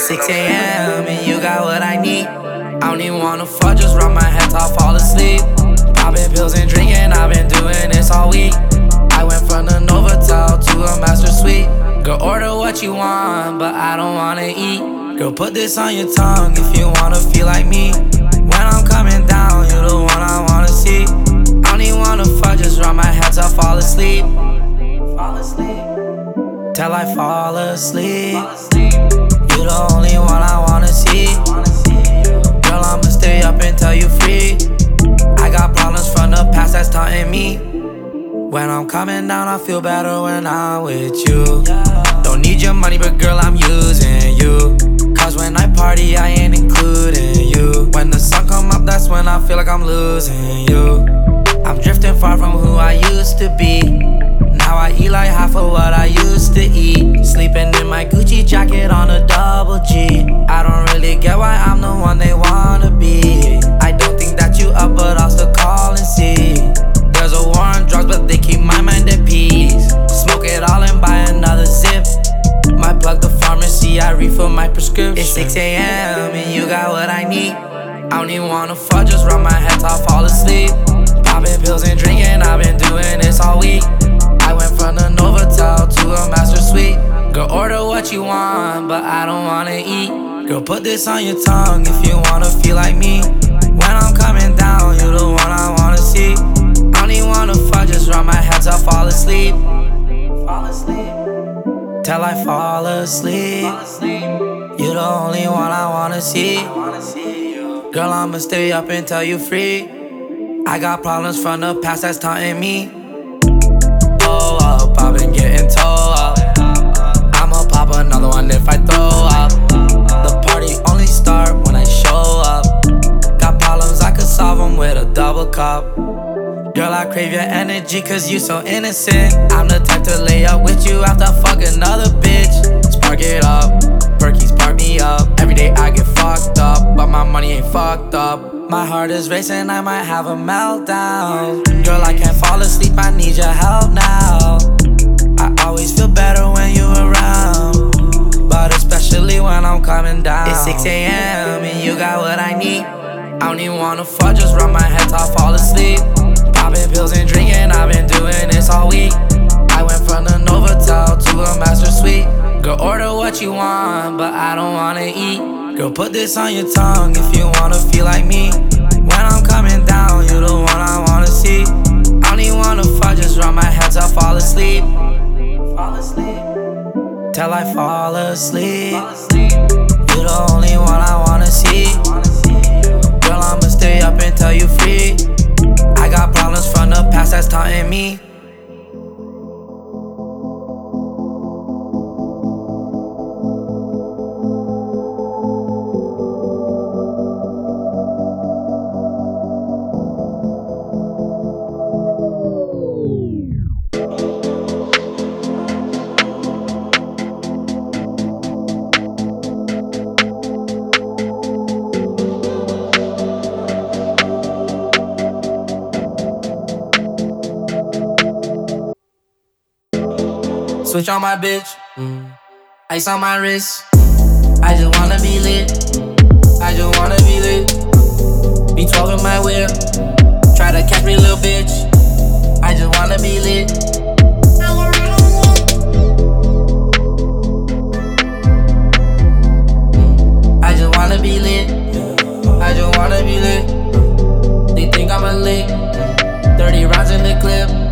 6 a.m. and you got what I need. I don't even wanna fuck, just rub my head till I fall asleep. Popping pills and drinking, I've been doing this all week. I went from the Novotel to a master suite. Girl, order what you want, but I don't wanna eat. Girl, put this on your tongue if you wanna feel like me. When I'm coming down, you're the one I wanna see. I don't even wanna fuck, just rub my head till I fall asleep. Till I fall asleep. You the only one I wanna see. Girl, I'ma stay up until you free. I got problems from the past that's taunting me. When I'm coming down, I feel better when I'm with you. Don't need your money, but girl, I'm using you. Cause when I party, I ain't including you. When the sun come up, that's when I feel like I'm losing you. I'm drifting far from who I used to be. Now I eat like half of what I used to eat. Sleeping in my Gucci jacket on a double G. I don't really get why I'm the one they wanna be. I don't think that you up, but I'll still call and see. There's a war on drugs, but they keep my mind at peace. Smoke it all and buy another zip. Might plug the pharmacy, I refill my prescription. It's 6 a.m. and you got what I need. I don't even wanna fuck, just rub my head till I fall asleep. Popping pills and drinking, I've been doing this all week. I went from the Novotel to a master suite. Girl, order what you want, but I don't wanna eat. Girl, put this on your tongue if you wanna feel like me. When I'm coming down, you're the one I wanna see. I don't even wanna fuck, just rub my head till I fall asleep. Till I fall asleep. You're the only one I wanna see. Girl, I'ma stay up until you free. I got problems from the past that's taunting me. Oh, up, I've been getting toe up. I'ma pop another one if I throw up. The party only start when I show up. Got problems, I could solve them with a double cup. Girl, I crave your energy cause you so innocent. I'm the type to lay up with you after fuck another bitch. Spark it up, Perky spark me up. Every day I get fucked up, but my money ain't fucked up. My heart is racing, I might have a meltdown. Girl, I can't fall asleep, I need your help now. I always feel better when you're around, but especially when I'm coming down. It's 6 a.m. and you got what I need. I don't even wanna fuck, just rub my head till I fall asleep. Popping pills and drinking, I've been doing this all week. I went from the Novotel to a master suite. Girl, order what you want, but I don't wanna eat. Girl, put this on your tongue if you wanna feel like me. When I'm coming down, you're the one I wanna see. I don't even wanna fuck, just rub my head till I fall asleep. Till I fall asleep. You're the only one I wanna see. Girl, I'ma stay up until you free. I got problems from the past that's taunting me. Switch on my bitch, ice on my wrist. I just wanna be lit, I just wanna be lit. Be talking my whip, try to catch me, little bitch. I just wanna be lit. I just wanna be lit, I just wanna be lit. They think I'm a lick, 30 rounds in the clip.